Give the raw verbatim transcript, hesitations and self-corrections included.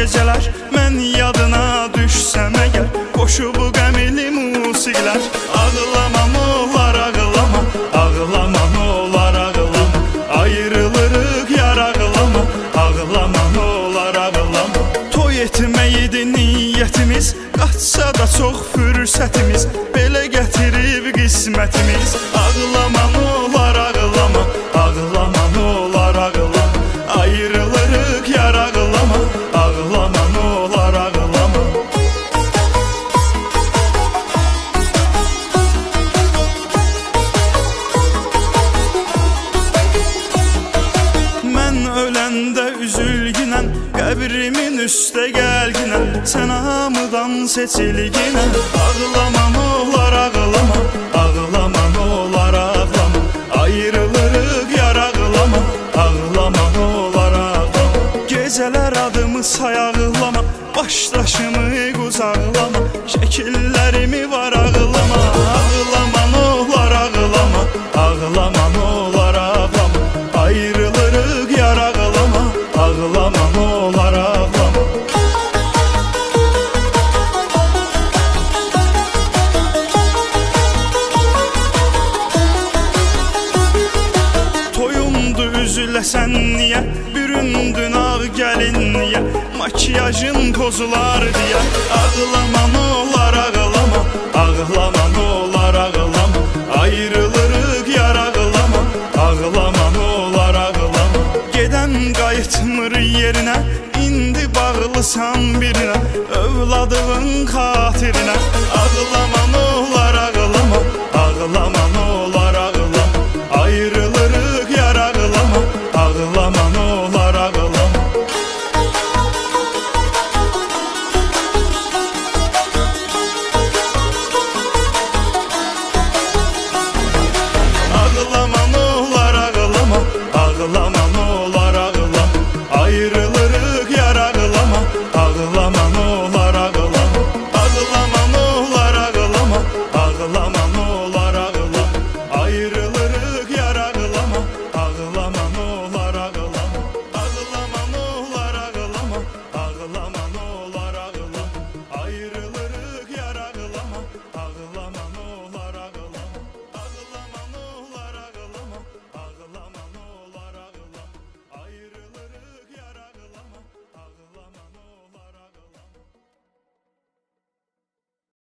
gecələr mən yadına düşsəm əgər, qoşu bu qəmli musiqilər. Ağlama olar ağlama, ağlama olar ağlama, ayrılırıq yar ağlama, ağlama olar ağlama. Toy etmək idi niyyətimiz, qaçsa da çox fürsətimiz, belə gətirib qismətimiz. Ağlama olar ağlama, ağlama olar ağlama, ayrılırıq yar ağlama, ağlama olar ağlama. Mən öləndə üzülginən, qəbrimin üstə gəlginən, sən hamıdan seçilginən. Ağlama olar ağlama, ağlama olar ağlama, ayrılırıq yar ağlama, ağlama olar ağlama. Gecələr adımı say ağlama, başdaşımı qucaqlama, şəkillərimi var ağlama. Ağlama olar ağlama, ağlama olar ağlama, ayrılırıq yar ağlama, ağlama olar ağlama. Toyumdu üzüləsən niyə, büründün ağ gəlin niyə, makiyajın pozular deyə. Ağlama olar ağlama, ağlama olar ağlama, ayrılırıq yar ağlama, ağlama olar ağlama. Gedən qayıtmır yerinə, indi bağlısan birinə,